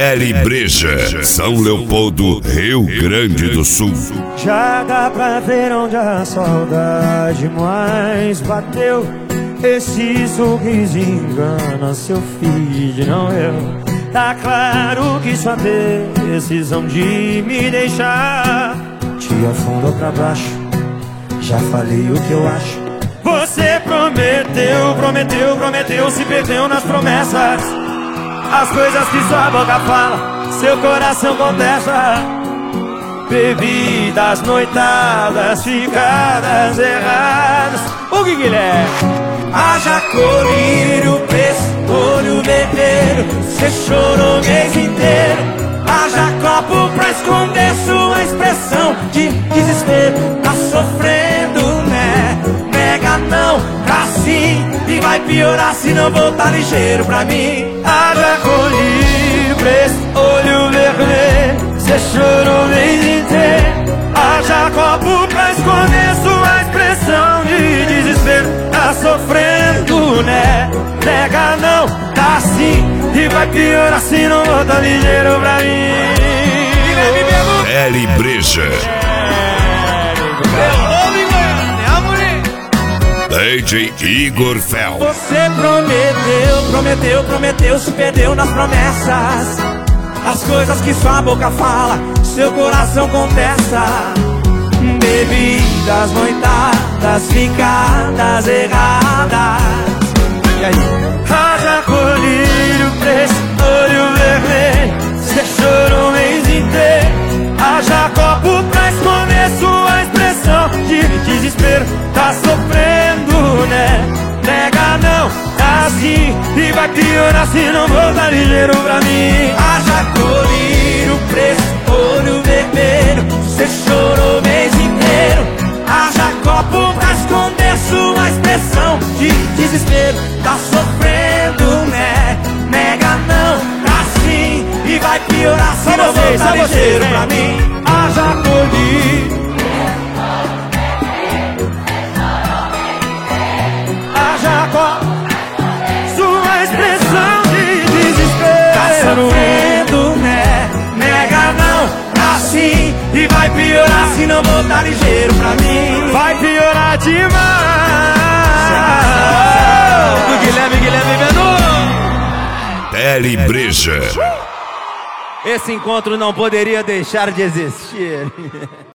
Breja, São Leopoldo, Rio Grande do Sul. Já dá pra ver onde a saudade mais bateu. Esse sorriso engana seu filho, não eu. Tá claro que sua decisão de me deixar te afundou pra baixo. Já falei o que eu acho. Você prometeu, se perdeu nas promessas. As coisas que sua boca fala, seu coração contesta. Bebidas, noitadas, ficadas erradas. O que Guilherme? Haja colírio, olho vermelho. Cê chorou o mês inteiro. Haja copo pra esconder sua expressão de desespero. Tá sofrendo, né? Nega não, tá sim. E vai piorar se não voltar ligeiro pra mim. Haja colírio, olho vermelho. Cê chorou o mês inteiro. Haja copo pra esconder sua expressão de desespero. Tá sofrendo, né? Nega não, tá sim. E vai piorar se não voltar ligeiro pra mim. Breja, DJ Igor Fel. Você prometeu, se perdeu nas promessas. As coisas que sua boca fala, seu coração contesta. Bebidas, noitadas, ficadas erradas. E aí? Haja colírio, olho vermelho. Cê chorou o mês inteiro. Haja copo pra esconder sua expressão de desespero. Tá sofrendo, né? Nega não, tá assim. E vai piorar se não voltar ligeiro pra mim. Haja colírio, olho vermelho. Cê chorou o mês inteiro. Haja copo pra esconder sua expressão de desespero. Tá sofrendo, né? Nega não, tá sim. E vai piorar se não voltar ligeiro pra mim. Haja colírio. Haja copo, sua expressão de desespero. Tá sofrendo, né? Nega não, tá sim. E vai piorar se não voltar ligeiro pra mim. Vai piorar demais. Do Guilherme Menor. Breja. Esse encontro não poderia deixar de existir.